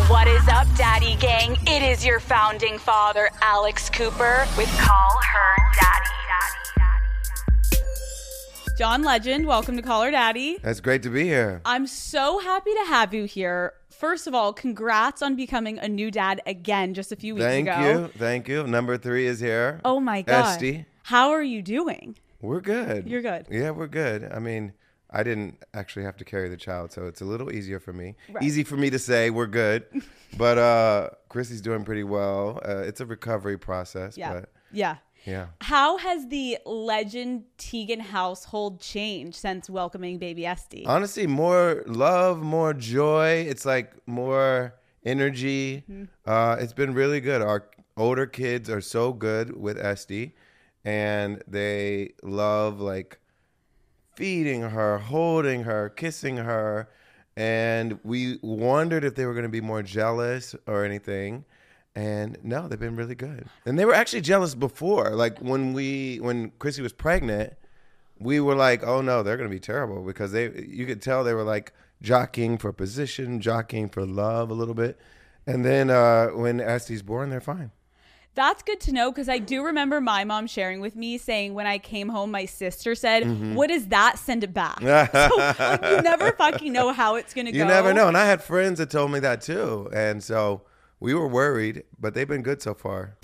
What is up, Daddy Gang? It is your founding father, Alex Cooper, with Call Her Daddy. John Legend, welcome to Call Her Daddy. It's great to be here. I'm so happy to have you here. First of all, congrats on becoming a new dad again just a few weeks ago. Thank you. Number 3 is here. Oh my God. Esty. How are you doing? We're good. You're good. Yeah, we're good. I mean, I didn't actually have to carry the child, so it's a little easier for me. Right. Easy for me to say we're good, but Chrissy's doing pretty well. It's a recovery process. Yeah. But Yeah. yeah. How has the Legend Teigen household changed since welcoming baby Esty? Honestly, more love, more joy. It's like more energy. It's been really good. Our older kids are so good with Esty, and they love like feeding her, holding her, kissing her. And we wondered if they were going to be more jealous or anything. And no, they've been really good. And they were actually jealous before. Like when Chrissy was pregnant, we were like, oh no, they're going to be terrible, because you could tell they were like jockeying for position, jockeying for love a little bit. And then when Esty's born, they're fine. That's good to know, because I do remember my mom sharing with me saying when I came home, my sister said, what is that? Send it back. So like, you never fucking know how it's going to go. You never know. And I had friends that told me that too. And so we were worried, but they've been good so far.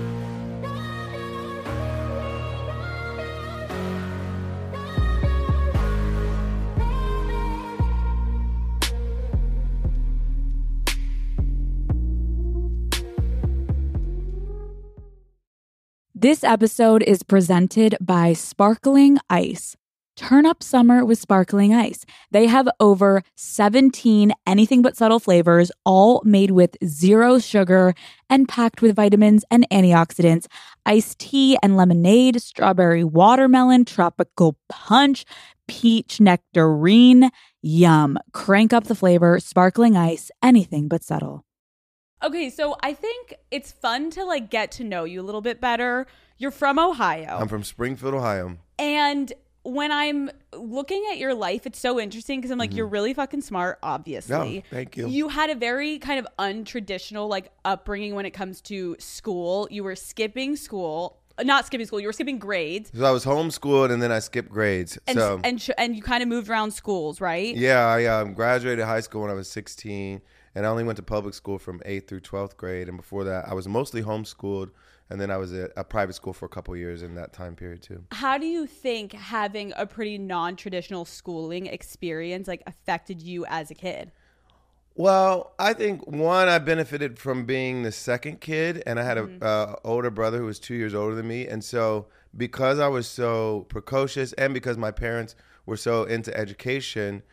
This episode is presented by Sparkling Ice. Turn up summer with Sparkling Ice. They have over 17 anything but subtle flavors, all made with zero sugar and packed with vitamins and antioxidants. Iced tea and lemonade, strawberry watermelon, tropical punch, peach nectarine. Yum. Crank up the flavor. Sparkling Ice, anything but subtle. Okay, so I think it's fun to like get to know you a little bit better. You're from Ohio. I'm from Springfield, Ohio. And when I'm looking at your life, it's so interesting because I'm like, you're really fucking smart, obviously. No, thank you. You had a very kind of untraditional like upbringing when it comes to school. You were skipping school. Not skipping school, you were skipping grades. So I was homeschooled and then I skipped grades. And you kind of moved around schools, right? Yeah, I graduated high school when I was 16. And I only went to public school from 8th through 12th grade. And before that, I was mostly homeschooled. And then I was at a private school for a couple years in that time period, too. How do you think having a pretty non-traditional schooling experience like affected you as a kid? Well, I think, one, I benefited from being the second kid. And I had an older brother who was 2 years older than me. And so because I was so precocious and because my parents were so into education,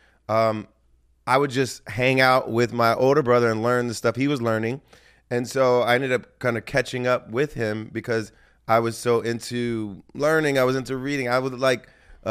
I would just hang out with my older brother and learn the stuff he was learning. And so I ended up kind of catching up with him because I was so into learning. I was into reading. I would like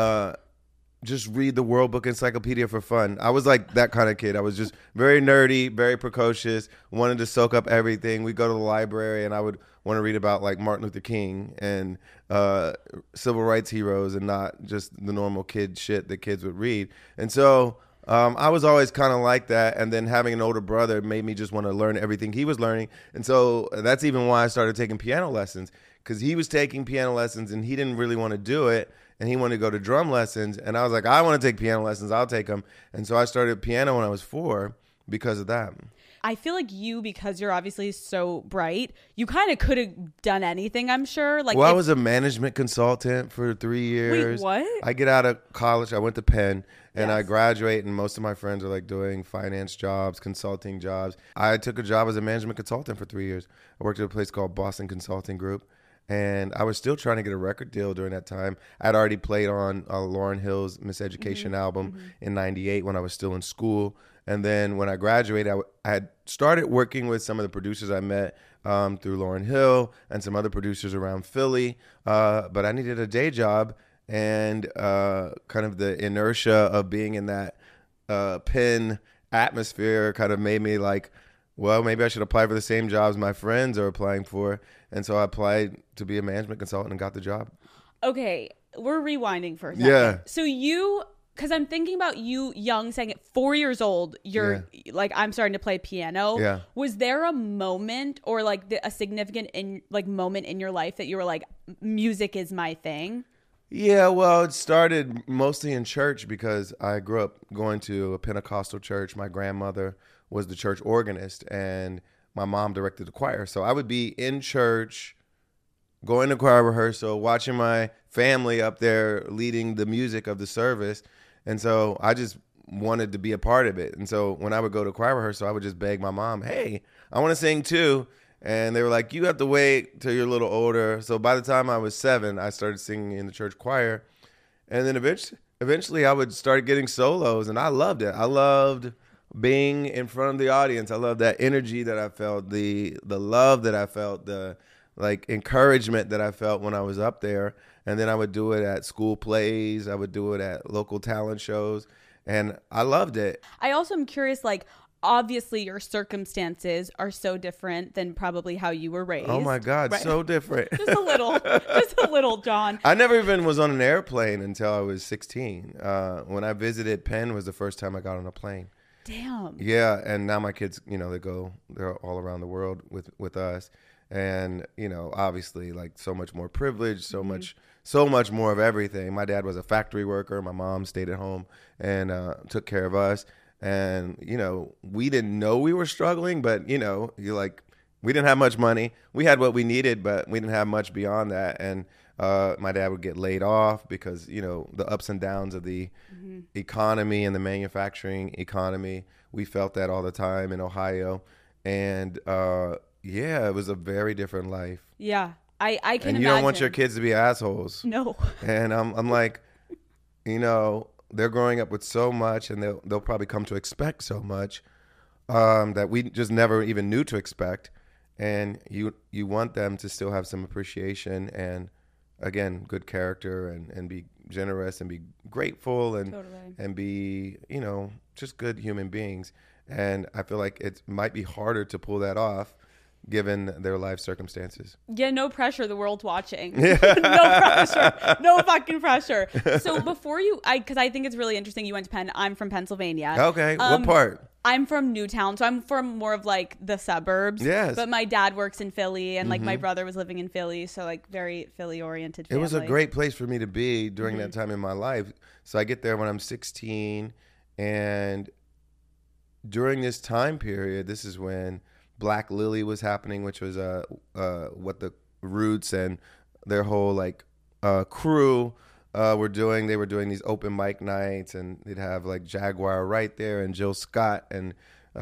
just read the World Book Encyclopedia for fun. I was like that kind of kid. I was just very nerdy, very precocious, wanted to soak up everything. We'd go to the library and I would want to read about like Martin Luther King and civil rights heroes and not just the normal kid shit that kids would read. And so I was always kind of like that, and then having an older brother made me just want to learn everything he was learning, and so that's even why I started taking piano lessons, because he was taking piano lessons and he didn't really want to do it, and he wanted to go to drum lessons, and I was like, I want to take piano lessons, I'll take them, and so I started piano when I was 4 because of that. I feel like you, because you're obviously so bright, you kind of could have done anything, I'm sure. Like, well, I was a management consultant for 3 years. Wait, what? I get out of college, I went to Penn, and Yes. I graduate, and most of my friends are like doing finance jobs, consulting jobs. I took a job as a management consultant for 3 years. I worked at a place called Boston Consulting Group, and I was still trying to get a record deal during that time. I'd already played on Lauryn Hill's Miseducation album in 98 when I was still in school. And then when I graduated, I had started working with some of the producers I met through Lauryn Hill and some other producers around Philly. But I needed a day job, and kind of the inertia of being in that Penn atmosphere kind of made me like, well, maybe I should apply for the same jobs my friends are applying for. And so I applied to be a management consultant and got the job. Okay, we're rewinding for a second. Yeah. So you because I'm thinking about you young saying at 4 years old, you're like, I'm starting to play piano. Yeah. Was there a moment or like a significant moment in your life that you were like, music is my thing? Yeah, well, it started mostly in church because I grew up going to a Pentecostal church. My grandmother was the church organist and my mom directed the choir. So I would be in church, going to choir rehearsal, watching my family up there leading the music of the service. And so I just wanted to be a part of it. And so when I would go to choir rehearsal, I would just beg my mom, hey, I want to sing too. And they were like, you have to wait till you're a little older. So by the time I was 7, I started singing in the church choir. And then eventually I would start getting solos, and I loved it. I loved being in front of the audience. I loved that energy that I felt, the love that I felt, the like encouragement that I felt when I was up there. And then I would do it at school plays. I would do it at local talent shows. And I loved it. I also am curious, like, obviously your circumstances are so different than probably how you were raised. Oh my God, right? So different. just a little, John. I never even was on an airplane until I was 16. When I visited Penn was the first time I got on a plane. Damn. Yeah, and now my kids, they're all around the world with us. And, obviously like so much more privilege, so much more of everything. My dad was a factory worker. My mom stayed at home and took care of us. And, we didn't know we were struggling, but, we didn't have much money. We had what we needed, but we didn't have much beyond that. And my dad would get laid off because, the ups and downs of the economy and the manufacturing economy. We felt that all the time in Ohio. And, it was a very different life. Yeah, I can imagine. And you don't want your kids to be assholes. No. And I'm like, they're growing up with so much, and they'll probably come to expect so much that we just never even knew to expect. And you want them to still have some appreciation and, again, good character and be generous and be grateful and Totally. and be, just good human beings. And I feel like it might be harder to pull that off given their life circumstances. Yeah, no pressure. The world's watching. No pressure. No fucking pressure. So before because I think it's really interesting. You went to Penn. I'm from Pennsylvania. Okay. What part? I'm from Newtown, so I'm from more of like the suburbs. Yes. But my dad works in Philly, and like my brother was living in Philly, so like very Philly-oriented family. It was a great place for me to be during that time in my life. So I get there when I'm 16, and during this time period, this is when Black Lily was happening, which was what the Roots and their whole crew were doing. They were doing these open mic nights, and they'd have like Jaguar right there and Jill Scott and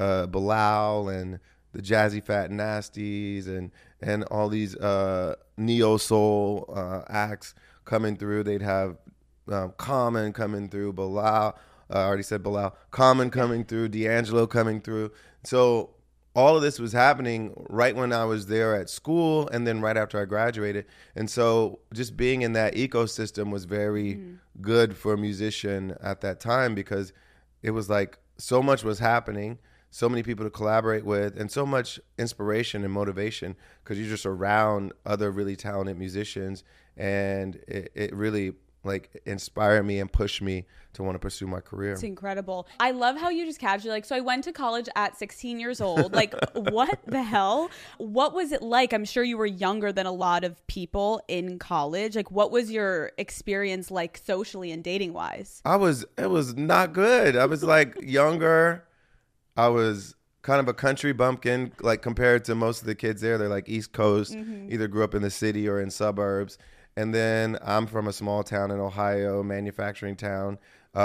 Bilal and the Jazzy Fat Nasties and all these neo soul acts coming through. They'd have Common coming through, Bilal. I already said Bilal. Common coming through, D'Angelo coming through. So all of this was happening right when I was there at school and then right after I graduated. And so just being in that ecosystem was very good for a musician at that time because it was like so much was happening, so many people to collaborate with, and so much inspiration and motivation because you're just around other really talented musicians. And it really inspired me and pushed me to want to pursue my career. It's incredible. I love how you just casually so I went to college at 16 years old. What the hell? What was it like? I'm sure you were younger than a lot of people in college. What was your experience like socially and dating wise? It was not good. I was younger. I was kind of a country bumpkin, compared to most of the kids there. They're East Coast, either grew up in the city or in suburbs. And then I'm from a small town in Ohio, manufacturing town.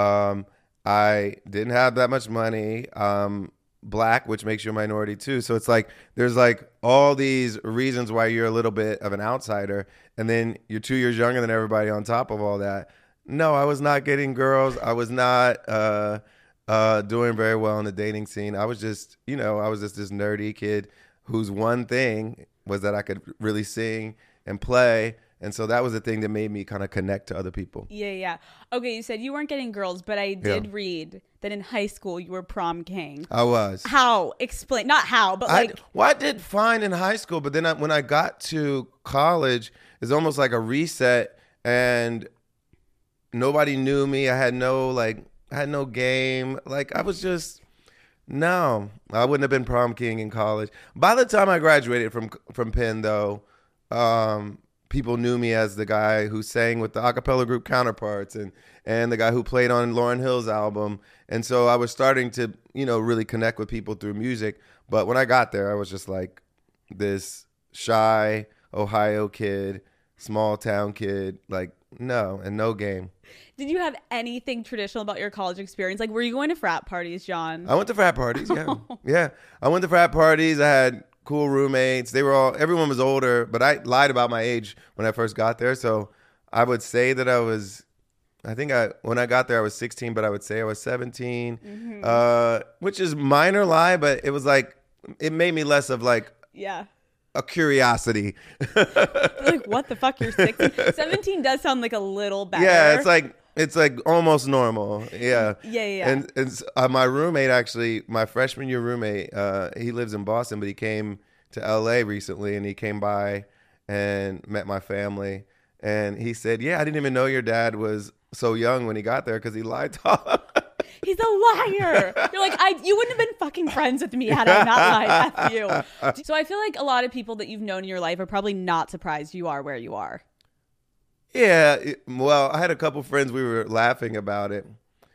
I didn't have that much money. Black, which makes you a minority too. So it's there's all these reasons why you're a little bit of an outsider. And then you're 2 years younger than everybody on top of all that. No, I was not getting girls. I was not doing very well in the dating scene. I was just, I was just this nerdy kid whose one thing was that I could really sing and play. And so that was the thing that made me kind of connect to other people. Yeah. Okay, you said you weren't getting girls, but I did read that in high school you were prom king. I was. How? Explain. Not how, but I did fine in high school, but then when I got to college, it's almost like a reset. And, nobody knew me. I had no game. Like I was just, no, I wouldn't have been prom king in college. By the time I graduated from Penn, though, people knew me as the guy who sang with the a cappella group Counterparts and the guy who played on Lauryn Hill's album. And so I was starting to, really connect with people through music. But when I got there, I was just like this shy Ohio kid, small town kid, like no game. Did you have anything traditional about your college experience? Like, were you going to frat parties, John? I went to frat parties, yeah. Yeah. I went to frat parties. I had cool roommates. Everyone was older, but I lied about my age when I first got there. So I would say that when I got there, I was 16, but I would say I was 17, which is minor lie, but it was like, it made me less of like, yeah, a curiosity. Like, what the fuck? You're 16? 17 does sound like a little better. Yeah, it's like almost normal. Yeah. Yeah. And my roommate, actually, my freshman year roommate, he lives in Boston, but he came to LA recently, and he came by and met my family. And he said, yeah, I didn't even know your dad was so young when he got there because he lied to all. He's a liar. You're like, you wouldn't have been fucking friends with me had I not lied. F you. So I feel like a lot of people that you've known in your life are probably not surprised you are where you are. Yeah. Well, I had a couple friends, we were laughing about it.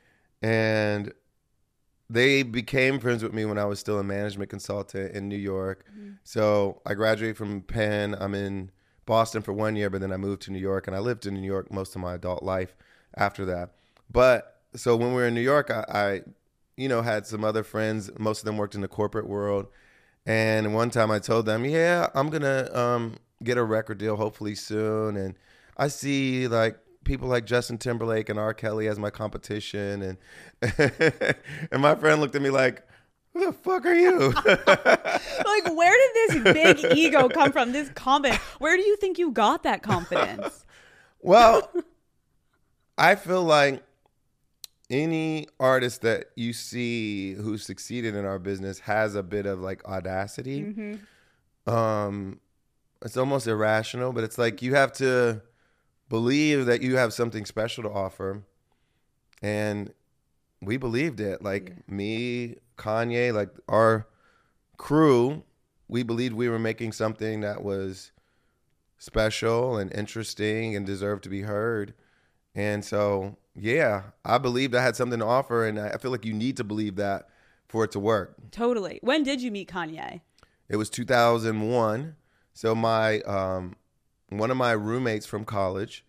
And they became friends with me when I was still a management consultant in New York. Mm-hmm. So I graduated from Penn. I'm in Boston for 1 year, but then I moved to New York. And I lived in New York most of my adult life after that. But so when we were in New York, I had some other friends. Most of them worked in the corporate world. And one time I told them, yeah, I'm going to get a record deal hopefully soon. And I see like people like Justin Timberlake and R. Kelly as my competition. And and my friend looked at me like, who the fuck are you? Like, where did this big ego come from? This confidence. Where do you think you got that confidence? Well, I feel like any artist that you see who succeeded in our business has a bit of like audacity. Mm-hmm. It's almost irrational, but it's like you have to believe that you have something special to offer. And we believed it. Like me, Kanye, like our crew, we believed we were making something that was special and interesting and deserved to be heard. And so, yeah, I believed I had something to offer, and I feel like you need to believe that for it to work. Totally. When did you meet Kanye? It was 2001. So my one of my roommates from college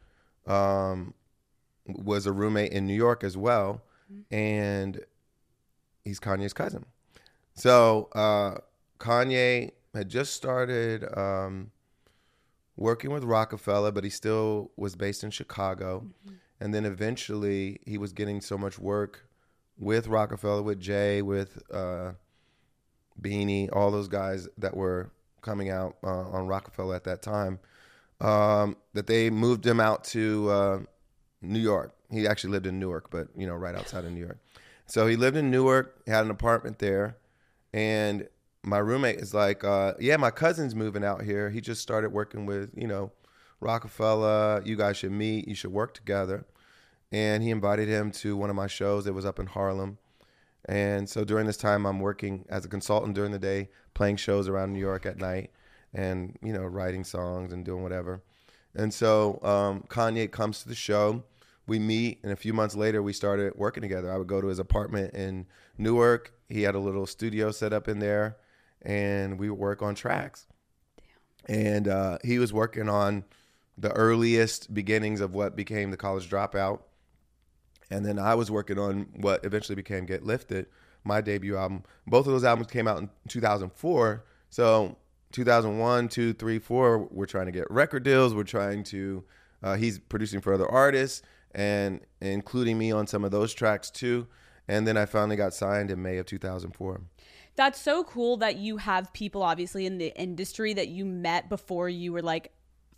was a roommate in New York as well, and he's Kanye's cousin. So Kanye had just started working with Rockefeller, but he still was based in Chicago. Mm-hmm. And then eventually he was getting so much work with Rockefeller, with Jay, with Beanie, all those guys that were coming out on Rockefeller at that time, that they moved him out to New York. He actually lived in Newark, but, right outside of New York. So he lived in Newark, had an apartment there, and my roommate is like, yeah, my cousin's moving out here. He just started working with, Rockefeller. You guys should meet. You should work together. And he invited him to one of my shows that was up in Harlem. And so during this time, I'm working as a consultant during the day, playing shows around New York at night and, writing songs and doing whatever. And so Kanye comes to the show. We meet, and a few months later, we started working together. I would go to his apartment in Newark. He had a little studio set up in there, and we would work on tracks. Damn. And he was working on the earliest beginnings of what became the College Dropout. And then I was working on what eventually became Get Lifted, my debut album. Both of those albums came out in 2004. So 2001, 2, 3, 4, we're trying to get record deals. We're trying to, he's producing for other artists and including me on some of those tracks too. And then I finally got signed in May of 2004. That's so cool that you have people obviously in the industry that you met before you were like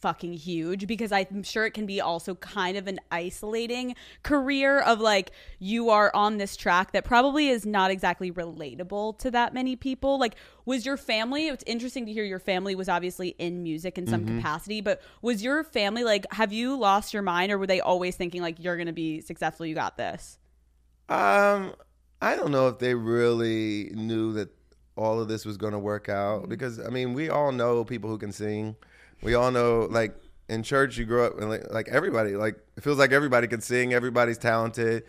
fucking huge, because I'm sure it can be also kind of an isolating career of like, you are on this track that probably is not exactly relatable to that many people. Like, was your family, it's interesting to hear your family was obviously in music in some capacity, but was your family like, have you lost your mind, or were they always thinking like, you're going to be successful, you got this? I don't know if they really knew that all of this was going to work out, because I mean, we all know people who can sing. We all know, like, in church you grow up and like everybody, like, it feels like everybody can sing, everybody's talented.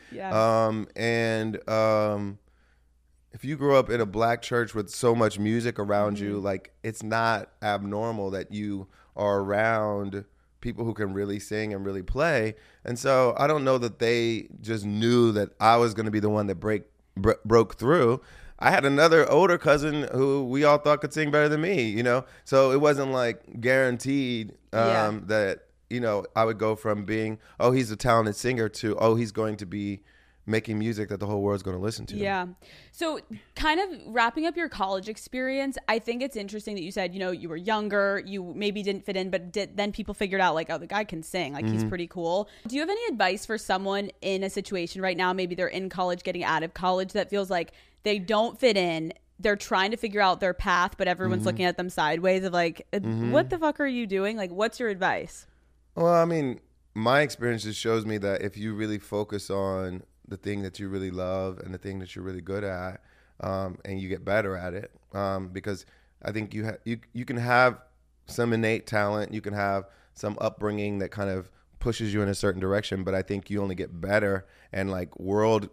If you grow up in a black church with so much music around you, like, it's not abnormal that you are around people who can really sing and really play. And so I don't know that they just knew that I was going to be the one that broke through. I had another older cousin who we all thought could sing better than me, you know? So it wasn't like guaranteed that, you know, I would go from being, oh, he's a talented singer, to, oh, he's going to be making music that the whole world's going to listen to. Yeah. So kind of wrapping up your college experience, I think it's interesting that you said, you know, you were younger, you maybe didn't fit in, but then people figured out like, oh, the guy can sing, like he's pretty cool. Do you have any advice for someone in a situation right now, maybe they're in college, getting out of college, that feels like they don't fit in, they're trying to figure out their path, but everyone's looking at them sideways of like, what the fuck are you doing? Like, what's your advice? Well, I mean, my experience just shows me that if you really focus on the thing that you really love and the thing that you're really good at, and you get better at it, because I think you can have some innate talent, you can have some upbringing that kind of pushes you in a certain direction, but I think you only get better and like world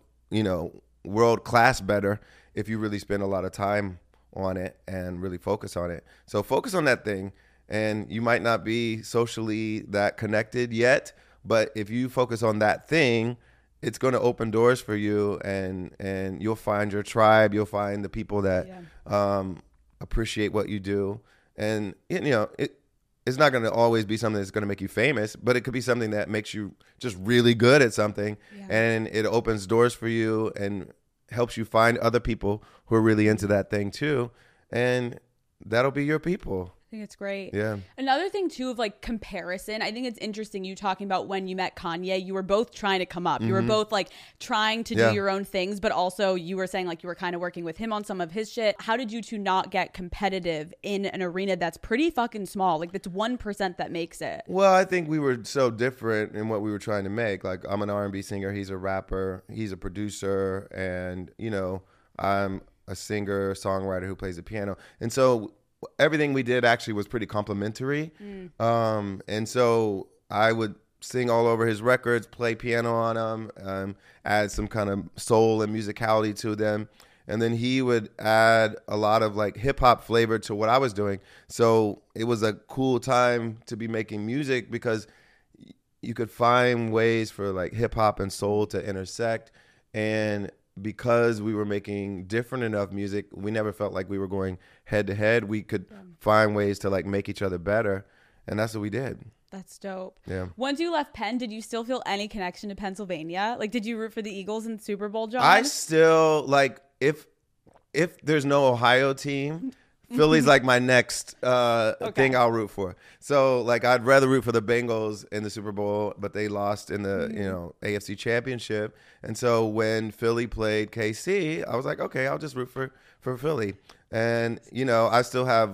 class better if you really spend a lot of time on it and really focus on it. So focus on that thing, and you might not be socially that connected yet, but if you focus on that thing, it's going to open doors for you, and you'll find your tribe. You'll find the people that appreciate what you do. And, you know, it's not going to always be something that's going to make you famous, but it could be something that makes you just really good at something, and it opens doors for you and helps you find other people who are really into that thing too, and that'll be your people. I think it's great. Yeah. Another thing too of like comparison, I think it's interesting you talking about when you met Kanye, you were both trying to come up. You were both like trying to do your own things, but also you were saying like you were kind of working with him on some of his shit. How did you two not get competitive in an arena that's pretty fucking small? Like that's 1% that makes it. Well, I think we were so different in what we were trying to make. Like, I'm an R&B singer, he's a rapper, he's a producer, and, you know, I'm a singer, songwriter who plays the piano. And so everything we did actually was pretty complimentary. And so I would sing all over his records, play piano on them, add some kind of soul and musicality to them. And then he would add a lot of like hip hop flavor to what I was doing. So it was a cool time to be making music, because you could find ways for like hip hop and soul to intersect. And because we were making different enough music, we never felt like we were going head to head. We could find ways to like make each other better, and that's what we did. That's dope. Yeah. Once you left Penn, did you still feel any connection to Pennsylvania? Like, did you root for the Eagles in the Super Bowl, John? I still like, if there's no Ohio team, Philly's like my next thing I'll root for. So like, I'd rather root for the Bengals in the Super Bowl, but they lost in the AFC Championship. And so when Philly played KC, I was like, okay, I'll just root for Philly. And you know, I still have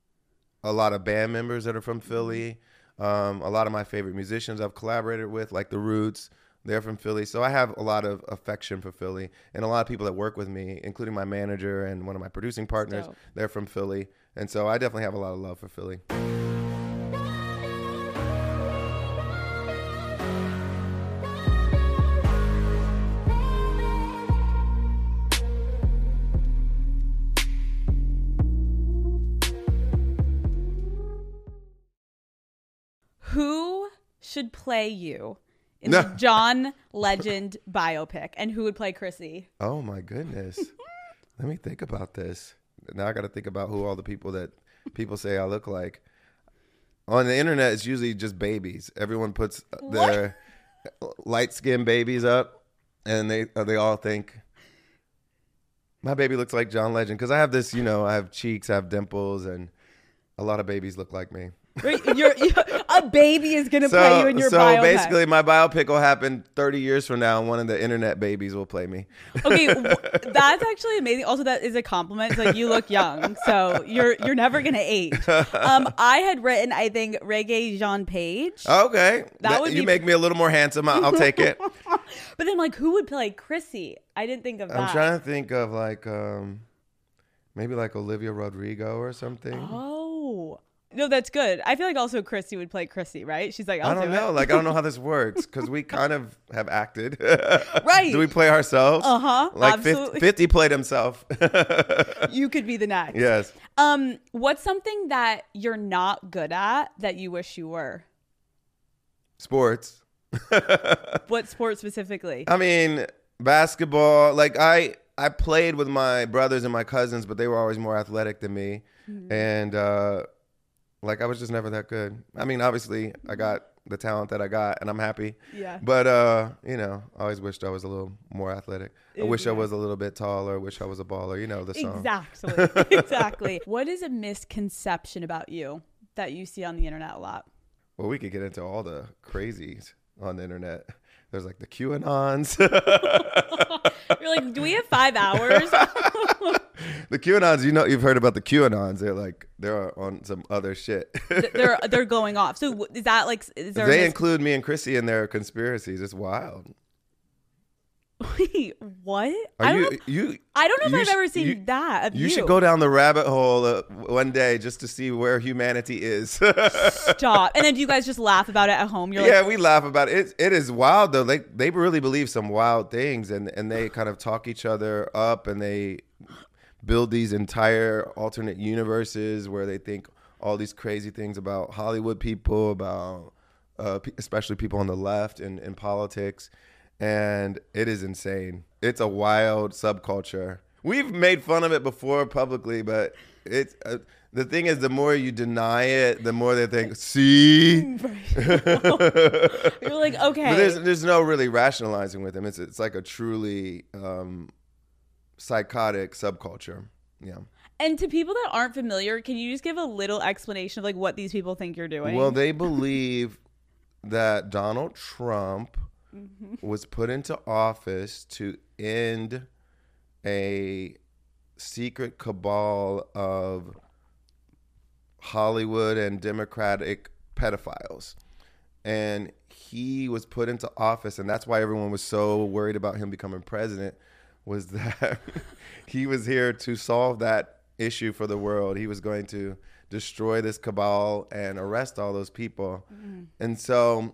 a lot of band members that are from Philly. A lot of my favorite musicians I've collaborated with, like the Roots, they're from Philly. So I have a lot of affection for Philly, and a lot of people that work with me, including my manager and one of my producing partners, they're from Philly. And so I definitely have a lot of love for Philly. Who should play you in the John Legend biopic, and who would play Chrissy? Oh my goodness. Let me think about this. Now I got to think about who all the people that people say I look like. On the internet, it's usually just babies. Everyone puts their light-skinned babies up, and they all think, my baby looks like John Legend. Because I have this, you know, I have cheeks, I have dimples, and a lot of babies look like me. Wait, a baby is going to play you in your biopic. So basically, my biopic will happen 30 years from now, and one of the internet babies will play me. Okay, that's actually amazing. Also, that is a compliment. It's like, you look young, so you're never going to age. I had written, I think, Reggae Jean Page. Okay. That would you be... make me a little more handsome. I'll take it. But then, like, who would play Chrissy? I didn't think of that. I'm trying to think of, like, maybe like Olivia Rodrigo or something. Oh. No, that's good. I feel like also Chrissy would play Chrissy, right? She's like, I don't know. Like, I don't know how this works because we kind of have acted. Right. Do we play ourselves? Uh-huh. Like Absolutely. 50 played himself. You could be the next. Yes. What's something that you're not good at that you wish you were? Sports. What sport specifically? I mean, basketball. Like, I played with my brothers and my cousins, but they were always more athletic than me. Mm-hmm. And, like, I was just never that good. I mean, obviously, I got the talent that I got, and I'm happy. Yeah. But, you know, I always wished I was a little more athletic. I wish I was a little bit taller. I wish I was a baller. You know the song. Exactly. Exactly. What is a misconception about you that you see on the internet a lot? Well, we could get into all the crazies on the internet. There's, like, the QAnons. You're like, do we have 5 hours? The QAnons, you know, you've heard about the QAnons. They're on some other shit. they're going off. So is that like? They include me and Chrissy in their conspiracies. It's wild. Wait, what? I don't know if I've ever seen that. You should go down the rabbit hole one day just to see where humanity is. Stop. And then do you guys just laugh about it at home? We laugh about it. It is wild though. They really believe some wild things, and they kind of talk each other up, and they build these entire alternate universes where they think all these crazy things about Hollywood people, about especially people on the left and in politics. And it is insane. It's a wild subculture. We've made fun of it before publicly, but it's the thing is, the more you deny it, the more they think, see? You're like, okay. But there's no really rationalizing with them. It's like a truly psychotic subculture. Yeah. And to people that aren't familiar, can you just give a little explanation of like what these people think you're doing? Well, they believe that Donald Trump was put into office to end a secret cabal of Hollywood and Democratic pedophiles. And he was put into office, and that's why everyone was so worried about him becoming president, was that he was here to solve that issue for the world. He was going to destroy this cabal and arrest all those people. And so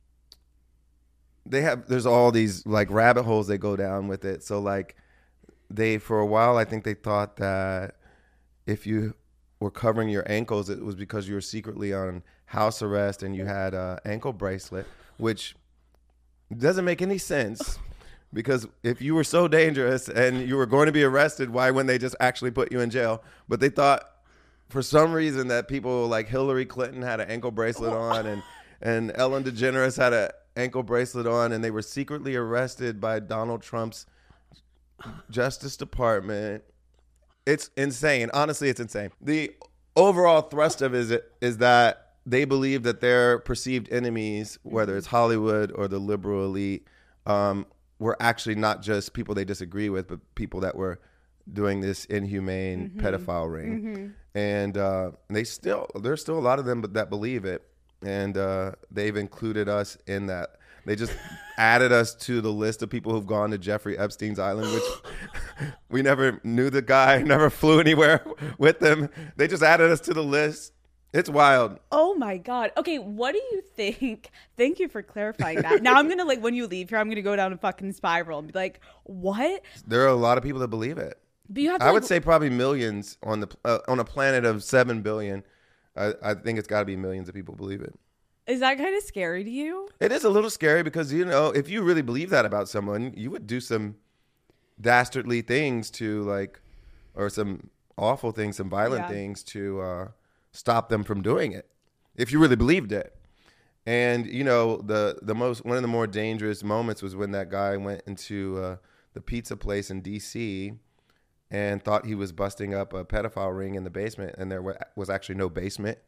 there's all these like rabbit holes they go down with it. So like for a while, I think they thought that if you were covering your ankles, it was because you were secretly on house arrest and you had an ankle bracelet, which doesn't make any sense. Because if you were so dangerous and you were going to be arrested, why wouldn't they just actually put you in jail? But they thought for some reason that people like Hillary Clinton had an ankle bracelet on and Ellen DeGeneres had an ankle bracelet on, and they were secretly arrested by Donald Trump's Justice Department. It's insane. Honestly, it's insane. The overall thrust of it is that they believe that their perceived enemies, whether it's Hollywood or the liberal elite, were actually not just people they disagree with, but people that were doing this inhumane pedophile ring. And there's still a lot of them that believe it. And they've included us in that. They just added us to the list of people who've gone to Jeffrey Epstein's island, which we never knew the guy, never flew anywhere with him. They just added us to the list. It's wild. Oh my God. Okay, what do you think? Thank you for clarifying that. Now I'm going to like, when you leave here, I'm going to go down a fucking spiral and be like, what? There are a lot of people that believe it. But you have to, I would say probably millions on a planet of 7 billion. I think it's got to be millions of people believe it. Is that kind of scary to you? It is a little scary because, you know, if you really believe that about someone, you would do some dastardly things to like, or some awful things, some violent things to stop them from doing it, if you really believed it. And, you know, one of the more dangerous moments was when that guy went into the pizza place in D.C. and thought he was busting up a pedophile ring in the basement, and there was actually no basement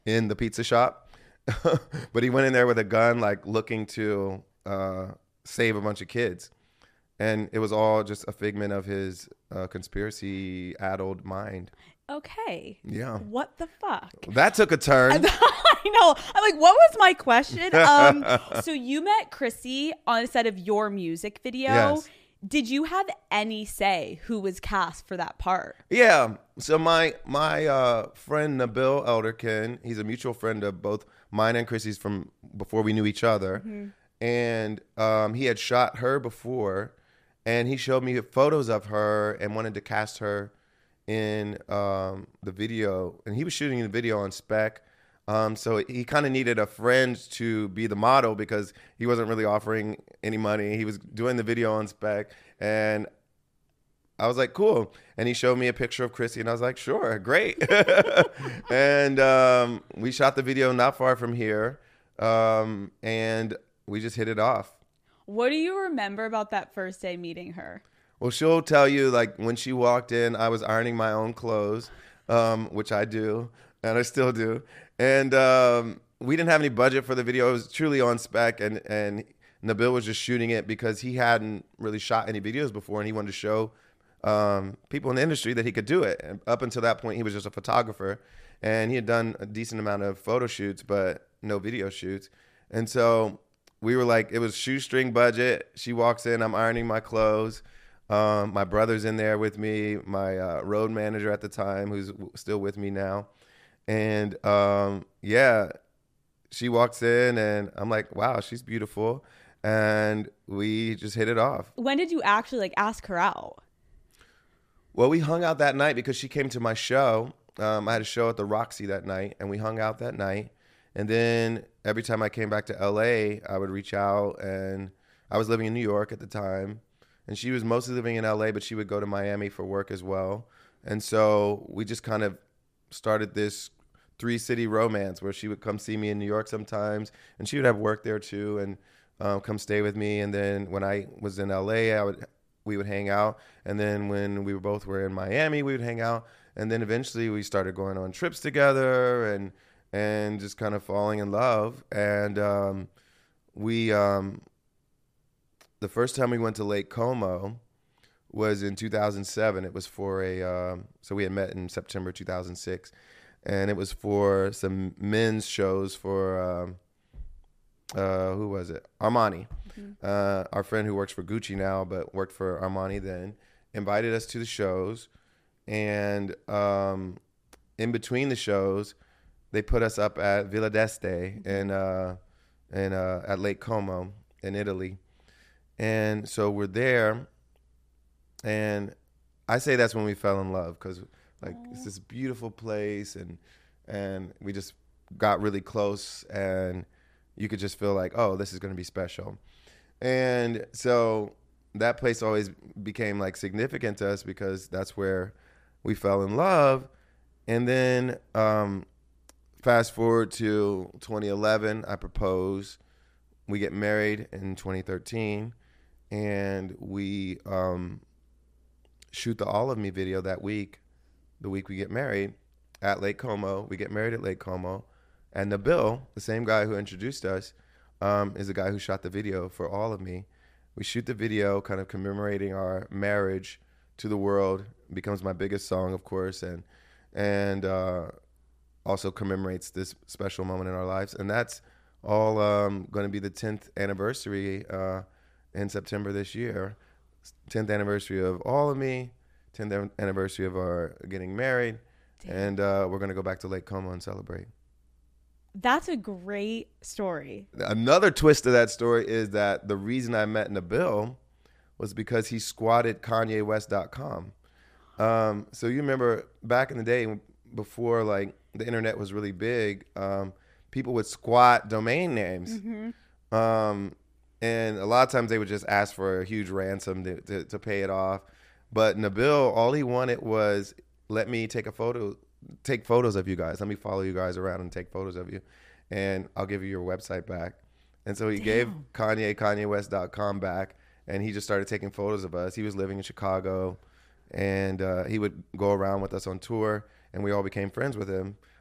in the pizza shop. But he went in there with a gun, like looking to save a bunch of kids. And it was all just a figment of his conspiracy-addled mind. Okay. Yeah. What the fuck? That took a turn. I know. I'm like, what was my question? So you met Chrissy on the set of your music video. Yes. Did you have any say who was cast for that part? Yeah. So my friend Nabil Elderkin, he's a mutual friend of both mine and Chrissy's from before we knew each other. Mm-hmm. And he had shot her before, and he showed me photos of her and wanted to cast her in the video. And he was shooting the video on spec. So he kind of needed a friend to be the model because he wasn't really offering any money. He was doing the video on spec, and I was like, cool. And he showed me a picture of Chrissy, and I was like, sure, great. And we shot the video not far from here, and we just hit it off. What do you remember about that first day meeting her? Well, she'll tell you, like, when she walked in, I was ironing my own clothes, which I do, and I still do. And we didn't have any budget for the video. It was truly on spec, and Nabil was just shooting it because he hadn't really shot any videos before, and he wanted to show people in the industry that he could do it. And up until that point, he was just a photographer, and he had done a decent amount of photo shoots, but no video shoots. And so we were like, it was shoestring budget. She walks in, I'm ironing my clothes. My brother's in there with me, my road manager at the time, who's still with me now. And yeah, she walks in and I'm like, wow, she's beautiful. And we just hit it off. When did you actually like ask her out? Well, we hung out that night because she came to my show. I had a show at the Roxy that night, and we hung out that night. And then every time I came back to LA, I would reach out, and I was living in New York at the time. And she was mostly living in LA, but she would go to Miami for work as well. And so we just kind of started this 3-city romance where she would come see me in New York sometimes, and she would have work there too, and come stay with me. And then when I was in LA, we would hang out. And then when we both were in Miami, we would hang out. And then eventually we started going on trips together and just kind of falling in love. And the first time we went to Lake Como was in 2007. It was for so we had met in September 2006. And it was for some men's shows for, who was it? Armani. Mm-hmm. Our friend who works for Gucci now, but worked for Armani then, invited us to the shows. And in between the shows, they put us up at Villa d'Este at Lake Como in Italy. And so we're there. And I say that's when we fell in love because it's this beautiful place, and we just got really close, and you could just feel like, oh, this is going to be special. And so that place always became like significant to us because that's where we fell in love. And then fast forward to 2011, I propose. We get married in 2013, and we shoot the All of Me video that week. The week we get married at Lake Como. We get married at Lake Como. And Nabil, the same guy who introduced us, is the guy who shot the video for All of Me. We shoot the video kind of commemorating our marriage to the world. It becomes my biggest song, of course, and also commemorates this special moment in our lives. And that's all going to be the 10th anniversary in September this year. 10th anniversary of All of Me. 10th anniversary of our getting married. Damn. And we're going to go back to Lake Como and celebrate. That's a great story. Another twist to that story is that the reason I met Nabil was because he squatted KanyeWest.com. So you remember back in the day before like the internet was really big, people would squat domain names. Mm-hmm. And a lot of times they would just ask for a huge ransom to pay it off. But Nabil, all he wanted was, let me take photos of you guys. Let me follow you guys around and take photos of you, and I'll give you your website back. And so he gave KanyeWest.com back, and he just started taking photos of us. He was living in Chicago, and he would go around with us on tour, and we all became friends with him.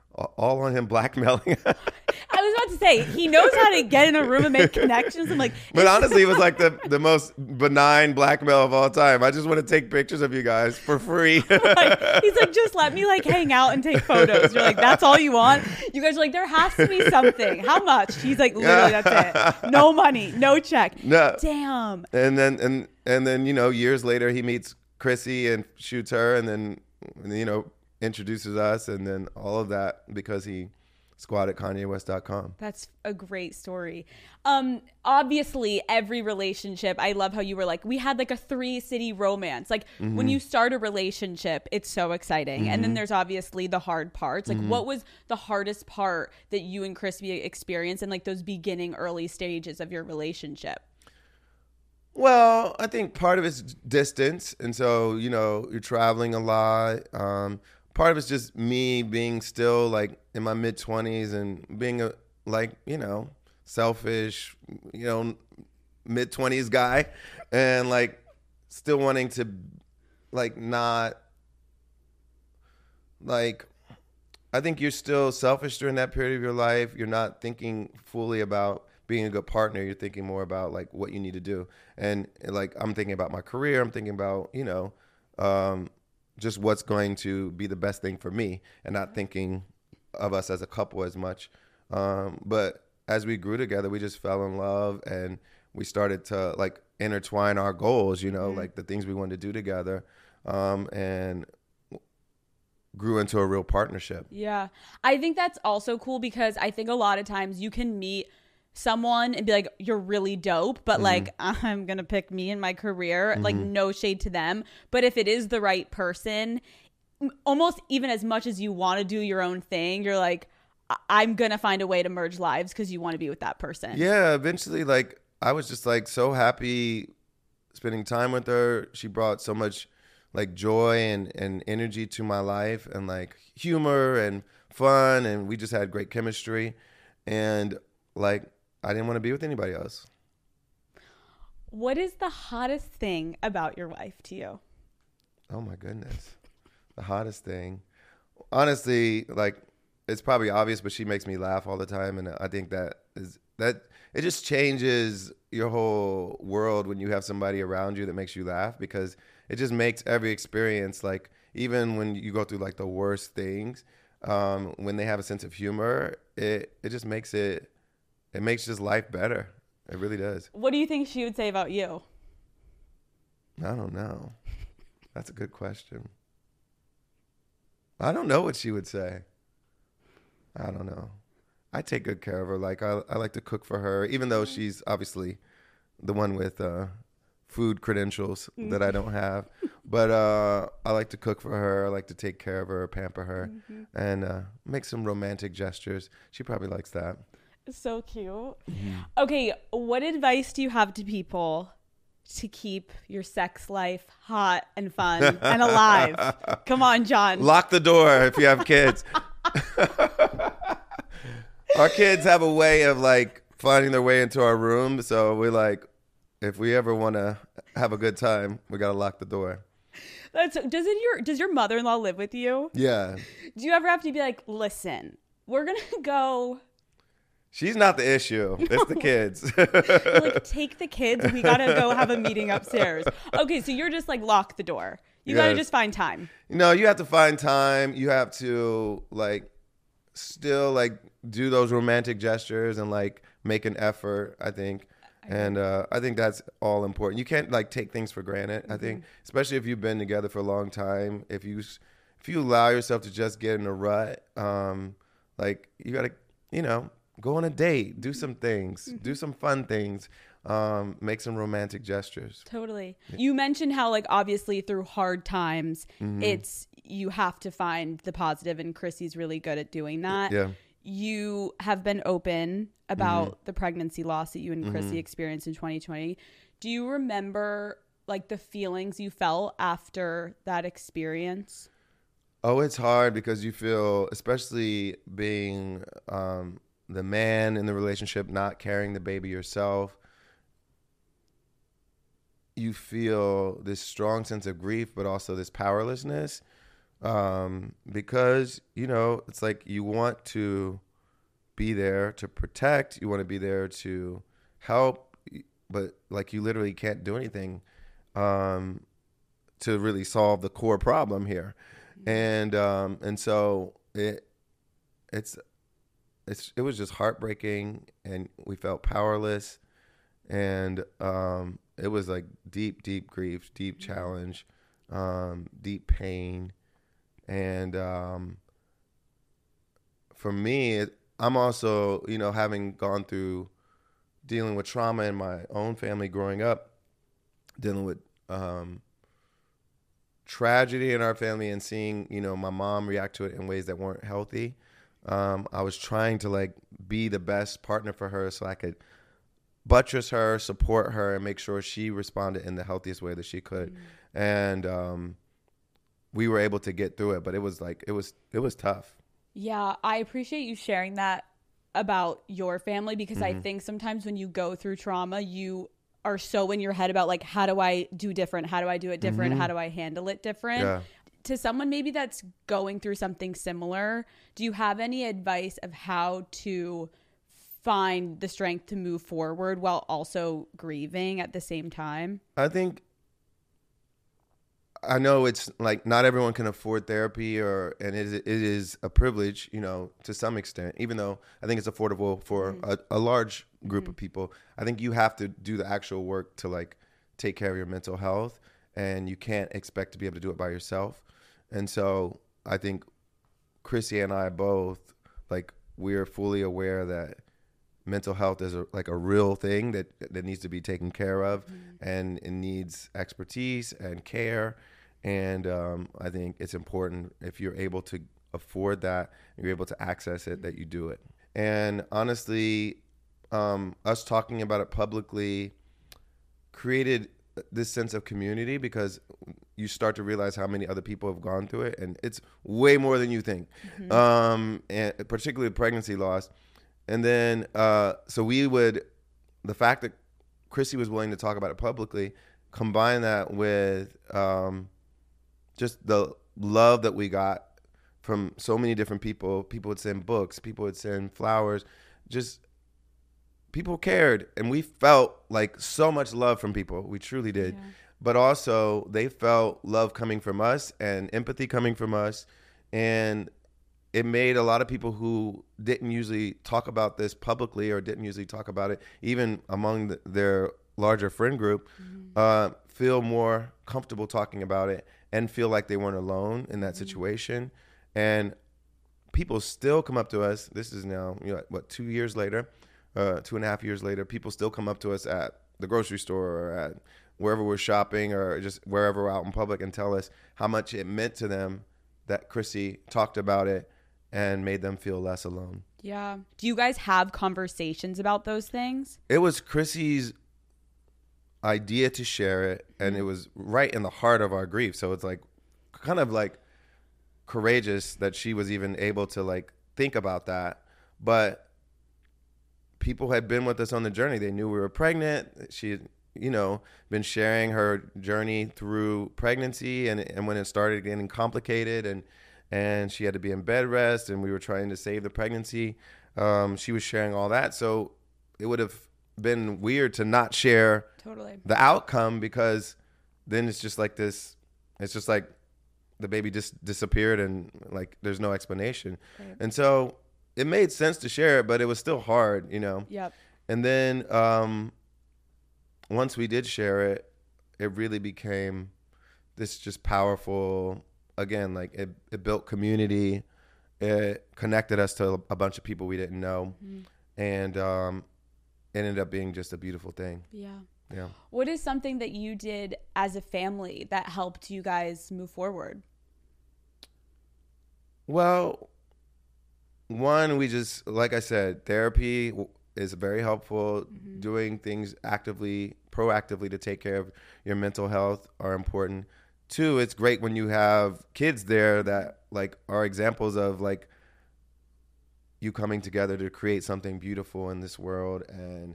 all on him blackmailing. I was about to say, he knows how to get in a room and make connections. I'm like, but honestly, it was like the most benign blackmail of all time. I just want to take pictures of you guys for free. like, he's like, just let me like hang out and take photos. You're like, that's all you want? You guys are like, there has to be something. How much? He's like, literally, that's it. No money, no check. No. Damn. And then you know, years later, he meets Chrissy and shoots her, and then you know, introduces us, and then all of that because he squatted KanyeWest.com. That's a great story. Obviously, every relationship, I love how you were like, we had like a 3-city romance. Like when you start a relationship, it's so exciting. And then there's obviously the hard parts. Like what was the hardest part that you and Crispy experienced in like those beginning early stages of your relationship? Well, I think part of it's distance. And so, you know, you're traveling a lot. Part of it's just me being still like in my mid-20s and being a, like, you know, selfish, you know, mid-20s guy, and like still wanting to like not like, I think you're still selfish during that period of your life. You're not thinking fully about being a good partner. You're thinking more about like what you need to do. And like, I'm thinking about my career. I'm thinking about, you know, just what's going to be the best thing for me, and not thinking of us as a couple as much. But as we grew together, we just fell in love, and we started to like intertwine our goals, you know, like the things we wanted to do together, and grew into a real partnership. Yeah. I think that's also cool because I think a lot of times you can meet someone and be like, you're really dope, but like, I'm gonna pick me and my career, like no shade to them, but if it is the right person, almost even as much as you want to do your own thing, you're like, I'm gonna find a way to merge lives because you want to be with that person. Yeah, eventually, like, I was just like so happy spending time with her. She brought so much like joy and energy to my life, and like humor and fun, and we just had great chemistry, and like I didn't want to be with anybody else. What is the hottest thing about your wife to you? Oh my goodness. The hottest thing. Honestly, like, it's probably obvious, but she makes me laugh all the time. And I think that it just changes your whole world when you have somebody around you that makes you laugh, because it just makes every experience, like, even when you go through like the worst things, when they have a sense of humor, it just makes it makes just life better. It really does. What do you think she would say about you? I don't know. That's a good question. I don't know what she would say. I don't know. I take good care of her. Like, I like to cook for her, even though she's obviously the one with food credentials that I don't have. But I like to cook for her. I like to take care of her, pamper her, and make some romantic gestures. She probably likes that. So cute. Okay, what advice do you have to people to keep your sex life hot and fun and alive? Come on, John. Lock the door if you have kids. Our kids have a way of like finding their way into our room, so we're like, if we ever want to have a good time, we got to lock the door. Does your mother-in-law live with you? Yeah. Do you ever have to be like, listen, we're going to go... She's not the issue. It's the kids. Like, take the kids. We got to go have a meeting upstairs. Okay, so you're just like, lock the door. You got to just find time. No, you have to find time. You have to like still like do those romantic gestures and like make an effort, I think. And I think that's all important. You can't like take things for granted. I think, especially if you've been together for a long time, if you allow yourself to just get in a rut, like you got to, you know, go on a date, do some things, do some fun things, make some romantic gestures. Totally. You mentioned how, like, obviously through hard times, you have to find the positive, and Chrissy's really good at doing that. Yeah. You have been open about the pregnancy loss that you and Chrissy experienced in 2020. Do you remember, like, the feelings you felt after that experience? Oh, it's hard because you feel, especially being the man in the relationship, not carrying the baby yourself, you feel this strong sense of grief, but also this powerlessness. Because, you know, it's like you want to be there to protect, you want to be there to help, but like you literally can't do anything to really solve the core problem here. And so it was just heartbreaking, and we felt powerless, and it was like deep grief, deep challenge, deep pain. And for me, I'm also, you know, having gone through dealing with trauma in my own family growing up, dealing with tragedy in our family, and seeing, you know, my mom react to it in ways that weren't healthy. I was trying to like be the best partner for her so I could buttress her, support her, and make sure she responded in the healthiest way that she could. And we were able to get through it, but it was tough. Yeah, I appreciate you sharing that about your family, because I think sometimes when you go through trauma, you are so in your head about like, how do I do different? How do I do it different? How do I handle it different? Yeah. To someone maybe that's going through something similar, do you have any advice of how to find the strength to move forward while also grieving at the same time? I know it's like not everyone can afford therapy, and it is a privilege, you know, to some extent, even though I think it's affordable for a large group of people. I think you have to do the actual work to like take care of your mental health, and you can't expect to be able to do it by yourself. And so I think Chrissy and I both, like, we're fully aware that mental health is a real thing that needs to be taken care of, and it needs expertise and care. And I think it's important, if you're able to afford that, you're able to access it, that you do it. And honestly, us talking about it publicly created this sense of community, because you start to realize how many other people have gone through it, and it's way more than you think, and particularly pregnancy loss. And then, so the fact that Chrissy was willing to talk about it publicly, combine that with just the love that we got from so many different people. People would send books, people would send flowers, just people cared. And we felt like so much love from people. We truly did. Yeah. But also they felt love coming from us and empathy coming from us. And it made a lot of people who didn't usually talk about this publicly, or didn't usually talk about it even among their larger friend group, feel more comfortable talking about it, and feel like they weren't alone in that situation. And people still come up to us. This is now, 2 years later, 2.5 years later, people still come up to us at the grocery store, or at wherever we're shopping, or just wherever we're out in public, and tell us how much it meant to them that Chrissy talked about it and made them feel less alone. Yeah. Do you guys have conversations about those things? It was Chrissy's idea to share it, and it was right in the heart of our grief. So it's like kind of like courageous that she was even able to like think about that. But people had been with us on the journey. They knew we were pregnant. She had, been sharing her journey through pregnancy, and when it started getting complicated, and she had to be in bed rest, and we were trying to save the pregnancy, she was sharing all that. So it would have been weird to not share the outcome, because then it's just like this. It's just like the baby just disappeared, and like there's no explanation. Right. And so it made sense to share it, but it was still hard, Yep. And then once we did share it, it really became this just powerful, again, like it built community. It connected us to a bunch of people we didn't know. And it ended up being just a beautiful thing. Yeah. Yeah. What is something that you did as a family that helped you guys move forward? Well, one, we just, like I said, therapy is very helpful. Doing things proactively to take care of your mental health are important. Two, it's great when you have kids there that like are examples of like you coming together to create something beautiful in this world, and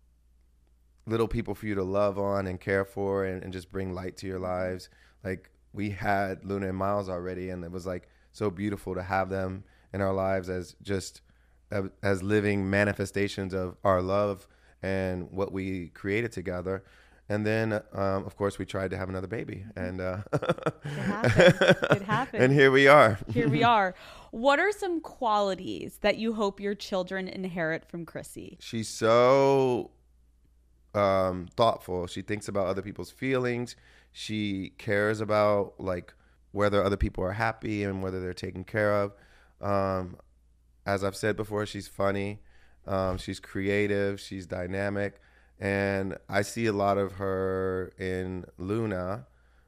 little people for you to love on and care for, and just bring light to your lives. Like we had Luna and Miles already, and it was like so beautiful to have them in our lives as just as living manifestations of our love and what we created together. And then, of course, we tried to have another baby, and It happened. It happened. And here we are. Here we are. What are some qualities that you hope your children inherit from Chrissy? She's so thoughtful. She thinks about other people's feelings. She cares about like whether other people are happy and whether they're taken care of. As I've said before, she's funny. She's creative. She's dynamic. And I see a lot of her in Luna.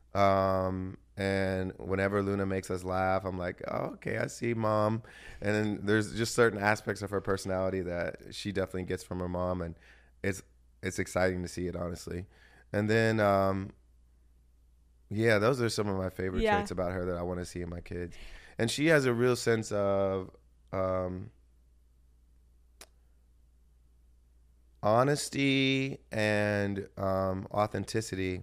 And whenever Luna makes us laugh, I'm like, oh, okay, I see Mom. And then there's just certain aspects of her personality that she definitely gets from her mom. And it's exciting to see it, honestly. And then, yeah, those are some of my favorite traits about her that I want to see in my kids. And she has a real sense of honesty and authenticity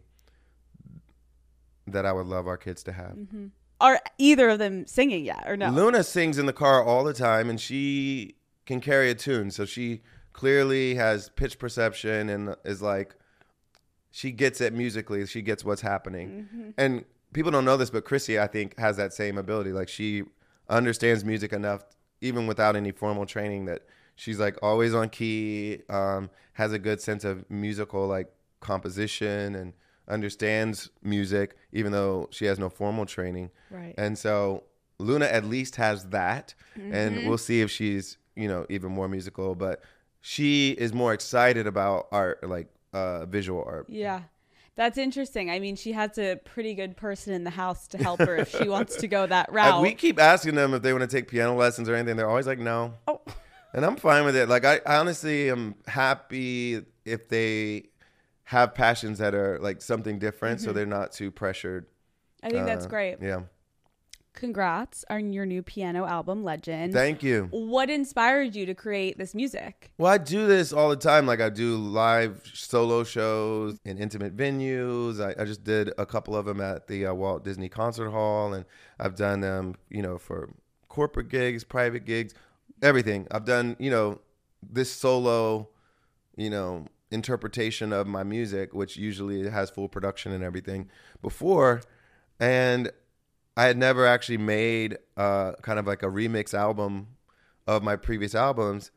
that I would love our kids to have. Mm-hmm. Are either of them singing yet or no? Luna sings in the car all the time, and she can carry a tune. So she clearly has pitch perception and is like, she gets it musically. She gets what's happening. Mm-hmm. And people don't know this, but Chrissy, I think, has that same ability. Like, she understands music enough, even without any formal training, that she's like always on key, has a good sense of musical like composition, and understands music even though she has no formal training. Right. And so Luna at least has that. Mm-hmm. And we'll see if she's, even more musical, but she is more excited about art, like visual art. Yeah. That's interesting. I mean, she has a pretty good person in the house to help her if she wants to go that route. We keep asking them if they want to take piano lessons or anything. They're always like, no. Oh. And I'm fine with it. Like, I honestly am happy if they have passions that are like something different, so they're not too pressured. I think that's great. Yeah. Congrats on your new piano album, Legend. Thank you. What inspired you to create this music? Well, I do this all the time. Like, I do live solo shows in intimate venues. I just did a couple of them at the Walt Disney Concert Hall, and I've done them, for corporate gigs, private gigs, everything. I've done, this solo, interpretation of my music, which usually has full production and everything before. And I had never actually made kind of like a remix album of my previous albums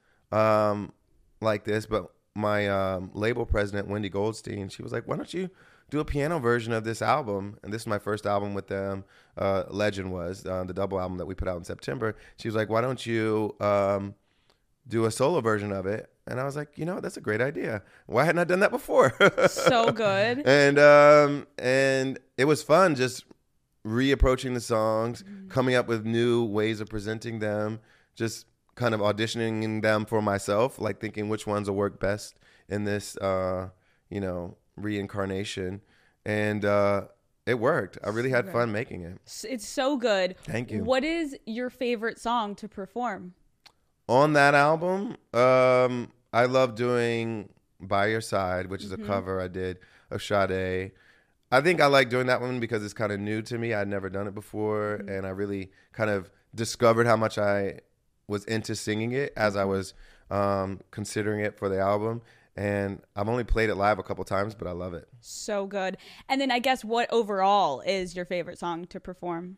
like this. But my label president, Wendy Goldstein, she was like, why don't you do a piano version of this album? And this is my first album with them. Legend was the double album that we put out in September. She was like, why don't you do a solo version of it? And I was like, that's a great idea. Why hadn't I done that before? So good. And it was fun just reapproaching the songs, coming up with new ways of presenting them, just kind of auditioning them for myself, like thinking which ones will work best in this, reincarnation. And it worked. I really had fun making it. It's so good. Thank you. What is your favorite song to perform? On that album, I love doing By Your Side, which is a cover I did of Sade. I think I like doing that one because it's kind of new to me. I'd never done it before, and I really kind of discovered how much I was into singing it as I was considering it for the album. And I've only played it live a couple times, but I love it. So good. And then I guess what overall is your favorite song to perform?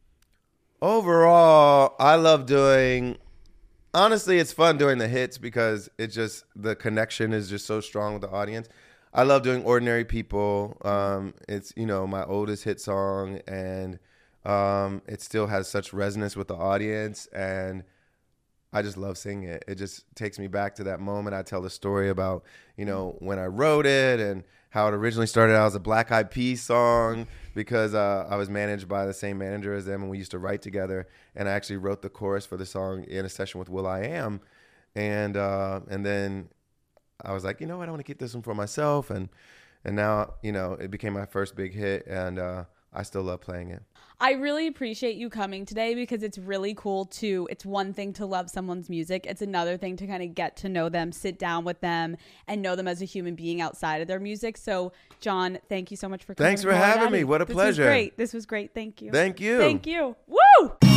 Overall, I love doing... Honestly, it's fun doing the hits because the connection is just so strong with the audience. I love doing Ordinary People. It's, my oldest hit song, and it still has such resonance with the audience, and I just love singing it. It just takes me back to that moment. I tell the story about, when I wrote it and how it originally started out as a Black Eyed Peas song because I was managed by the same manager as them, and we used to write together. And I actually wrote the chorus for the song in a session with will.i.am. And then I was like, I don't want to keep this one for myself. And now, it became my first big hit. And I still love playing it. I really appreciate you coming today because it's really cool to, it's one thing to love someone's music. It's another thing to kind of get to know them, sit down with them, and know them as a human being outside of their music. So, John, thank you so much for coming. Thanks for having me. What a pleasure. This was great. This was great. Thank you. Thank you. Thank you. Woo!